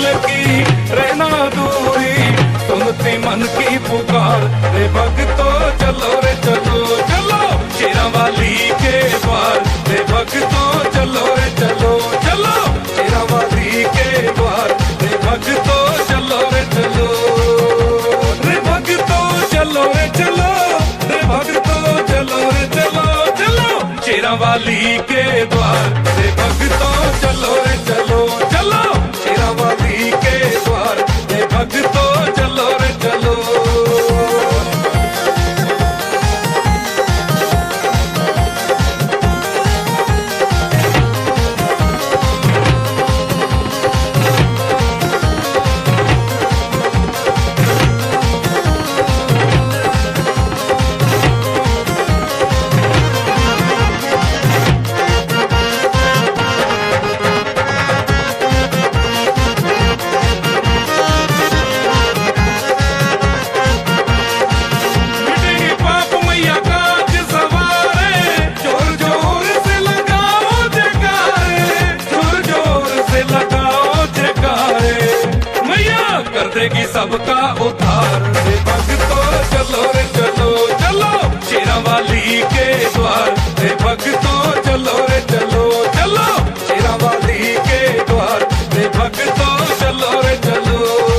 की रहना दूरी, सुनती मन की पुकार रे भक्तों चलो रे चलो चलो शेरा वाली के द्वार रे भक्तों चलो रे चलो चलो शेरा वाली के द्वार रे भक्तों चलो रे चलो रे भक्तों चलो रे चलो रे भक्तों चलो रे चलो चलो शेरा वाली के द्वार रे भक्तों चलो रे चलो चलो शेरा वाली के द्वार रे भक्तों चलो रे चलो। देगी सबका उद्धार रे भक्तों चलो रे चलो चलो शेरा वाली के द्वार रे भक्तों चलो रे चलो चलो शेरा वाली के द्वार रे भक्तों चलो रे चलो।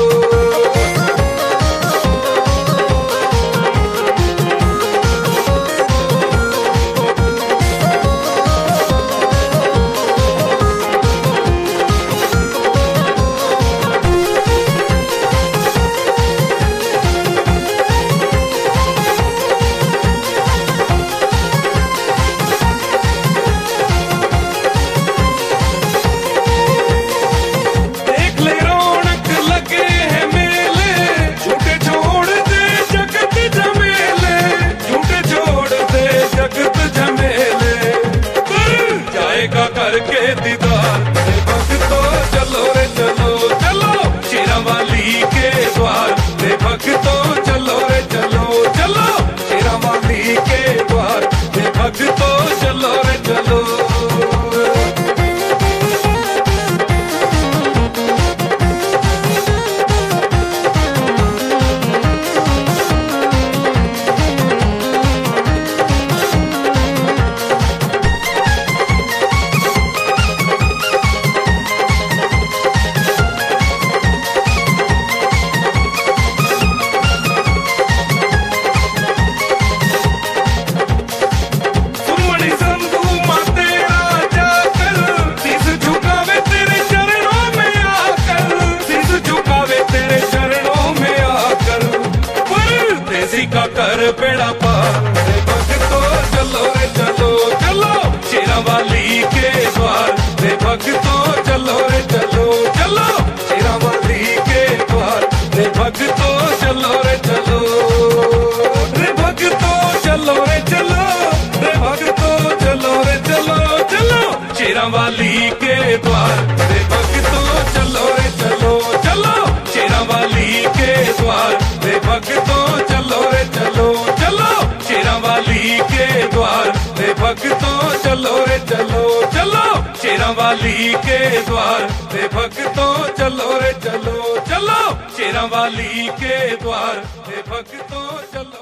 करके दीदार रे भक्तों चलो रे चलो चलो शेरा वाली के द्वार रे भक्तों चलो रे चलो चलो शेरा वाली के द्वार रे भक्तों चलो रे चलो। का कर बेड़ा पार रे भक्तों चलो रे चलो चलो शेरा वाली के द्वार रे भक्तों चलो रे चलो चलो शेरा वाली के द्वार रे भक्तों चलो रे चलो रे भक्तों चलो रे चलो रे भक्तों चलो रे चलो चलो शेरा वाली के द्वार रे भक्तों चलो रे चलो चलो शेरा वाली के द्वार रे भक्तों चलो रे चलो चलो शेरा वाली के द्वार रे भक्तों चलो रे चलो चलो शेरा वाली के द्वार रे भक्तों चलो रे चलो चलो शेरा वाली के द्वार रे भक्तों चलो।